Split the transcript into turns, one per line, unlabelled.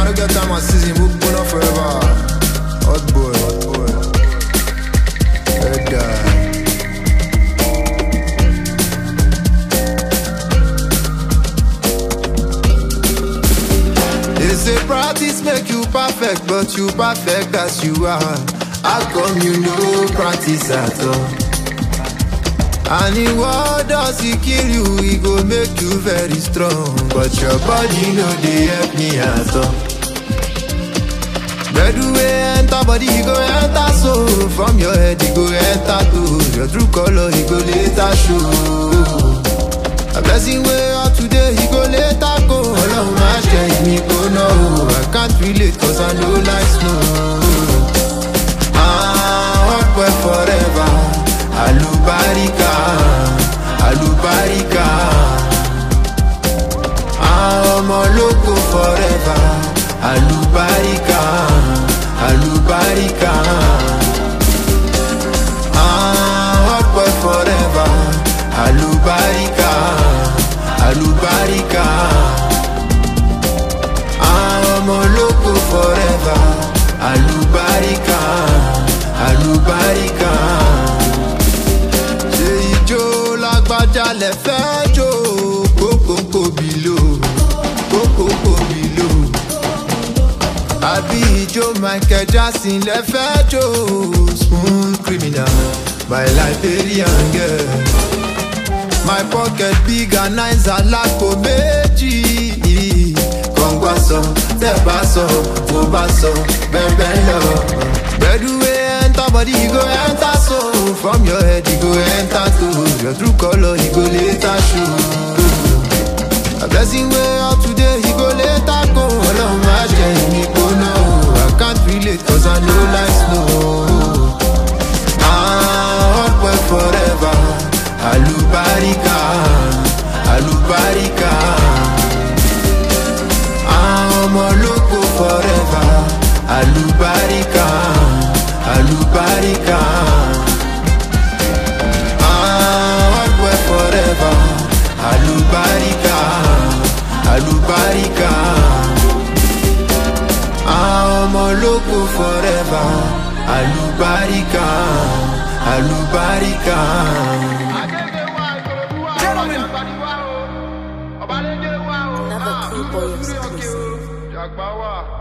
no get time and season, we put on forever. Hot boy, hot boy. Red guy. They say practice make you perfect, but you perfect as you are. How come you no practice at all? And if what does it kill you, it go make you very strong. But your body no dey help me at all. Where do we enter body, you go enter so. From your head, you go enter to your true color, you go later show. A blessing way out today, you go later go. Along my strength, me go no. I can't relate cause I know like snow. Hot boy forever. Alubarika, alubarika. I'm a loco forever. Alubarika, alubarika. Hot boy forever. Alubarika, alubarika. I'm a loco forever. Alubarika, alubarika. Lagbaja le fẹ́ jó, kókó below, kókó below. Àbí ijó Michael Jackson le fẹ́ jó, smooth criminal, my Liberian girl. My pocket big and nice alápò méjì. Kọ̀ǹgbà sọ, tẹ́ bá sọ, mo bá sọ, bẹ́ẹ̀ lọ. Gbẹ̀dúwé enter body, you go enter so. From your head, you go enter to your true color, you go later show. A blessing way out today, you go later go. Along my journey, go no. I can't relate cause I know like snow. Hot boy forever. Alubarika, alubarika. I'm a loco forever. Alubarika, alubarika. Hot boy forever. Alubarika, alubarika. I'm a loco forever. Alubarika, alubarika.
Another cool boy exclusive.